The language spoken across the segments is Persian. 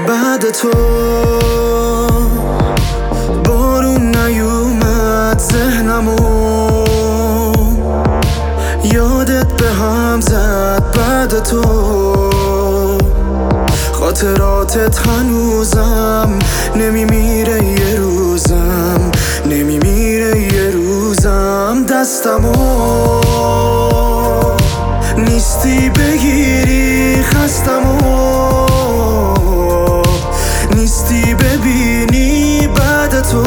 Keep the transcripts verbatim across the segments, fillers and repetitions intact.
بعد تو بارون نیومد ذهنمو، یادت به هم زد بعد تو، خاطراتت هنوزم نمیمیره یه روزم، نمیمیره یه روزم. دستمو نیستی بگیری، خستمو نیستی ببینی بعد تو،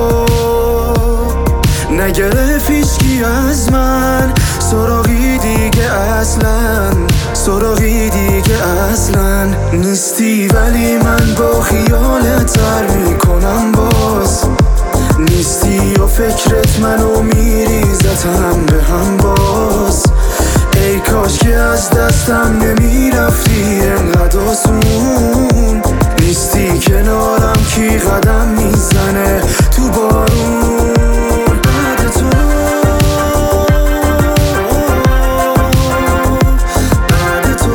نگرفت هیچکی از من سراغی دیگه اصلا، سراغی دیگه اصلا نیستی. ولی من با خیالت تر میکنم باز، نیستی و فکرت منو میریزتم به هم باز. ای کاش که از دستم نمیرفتی انقدر آسون، نیستی کنارم کی قدم میزنه تو بارون. بعد تو بعد تو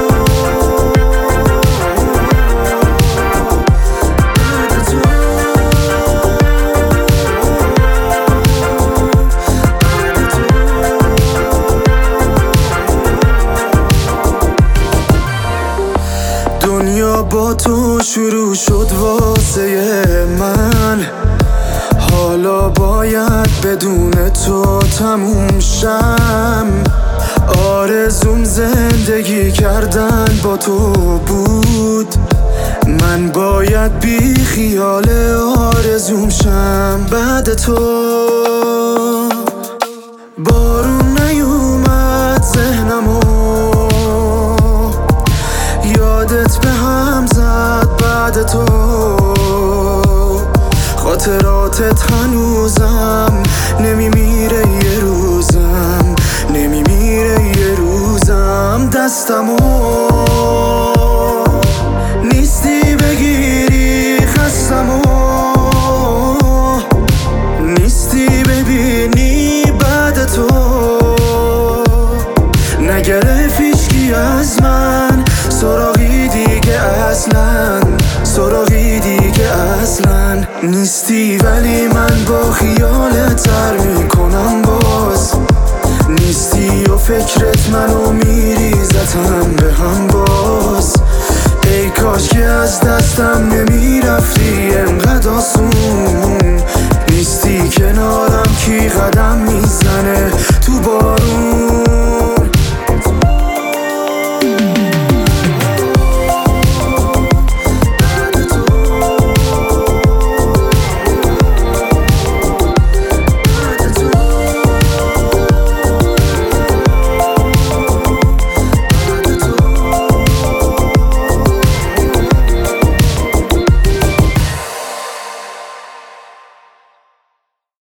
بعد تو دنیا با تو شروع شد واسه من، حالا باید بدون تو تموم شم. آرزوم زندگی کردن با تو بود، من باید بی خیال آرزوم شم. بعد تو بارون نیومد ذهنمو، یادت به هم زد بعد تو، خاطراتت هنوزم نمیمیره یه روزم، نمیمیره یه روزم. دستمو نیستی بگیری، خستمو نیستی ببینی بعد تو، نگرفت هیچکی از من سراغی دیگه اصلا، سراغی دیگه اصلا نیستی. ولی من با خیالت تر میکنم باز، نیستی و فکرت منو میریزتم به هم باز. ای کاش که از دستم نمیرفتی انقدر آسون،